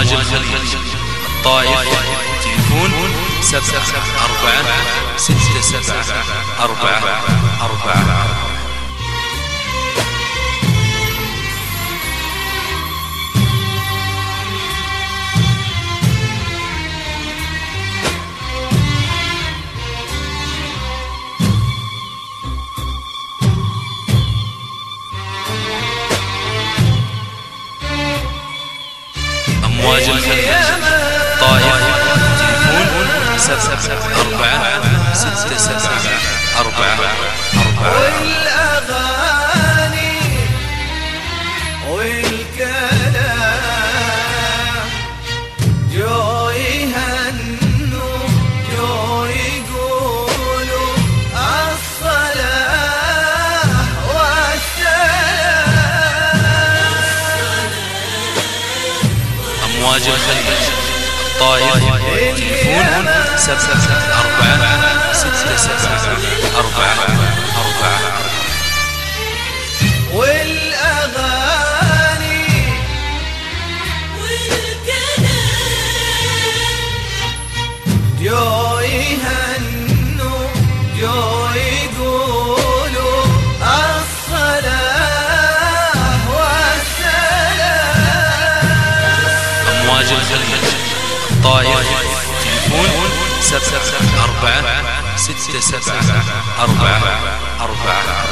أمواج الخليج الطائف تليفون 7467444. أمواج الخليج طائف تليفون 7467444. والأغاني والكلام جو يهنوا جو يقولوا الصلاة والسلام. أمواج الخليج الطائف تليفون 7467444. والأغاني والكلام جو يهنوا جو يقولوا الصلاة والسلام. أمواج الخليج الطائف تليفون 7467444.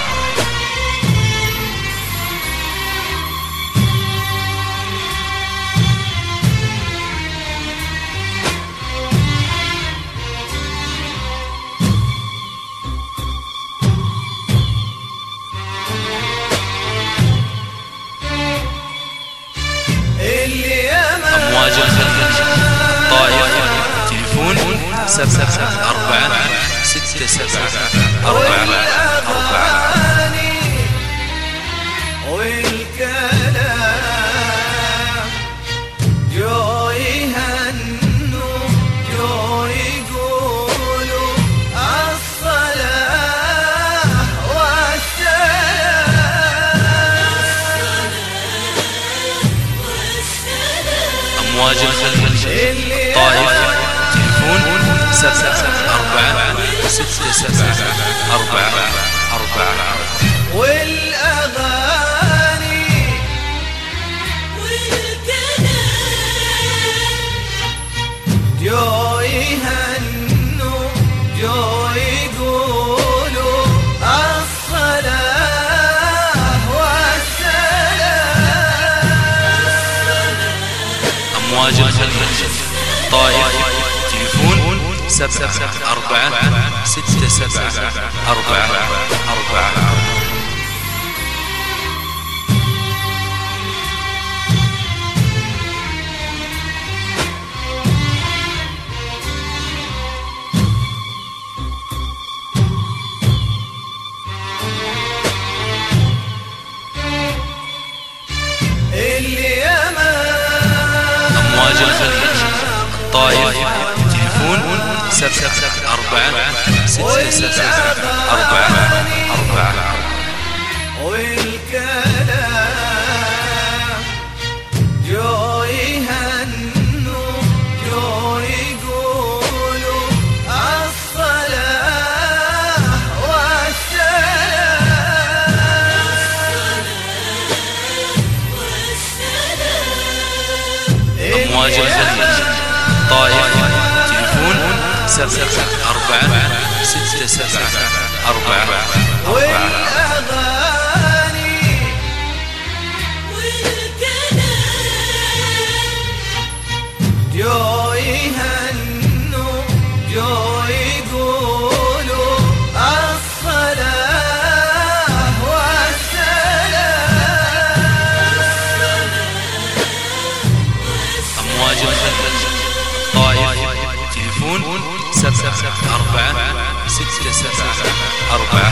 أمواج الخليج الطائف تليفون 7467444. والكلام جو يهنوا جو يقولوا الصلاة والسلام. أمواج الخليج الطائف تليفون 7467444. والأغاني والكلام جو يهنوا جو يقولوا الصلاة والسلام. أمواج الخليج الطائف تليفون 7467444. أمواج الخليج الطائف تليفون 7467444. والكلام جو يهنوا جو يقولوا الصلاة والسلام. أمواج الخليج الطائف تليفون 7467444. والأغاني والكلام جو يهنوا جو يقولوا الصلاة والسلام. أمواج الخليج الطائف تليفون 7467444.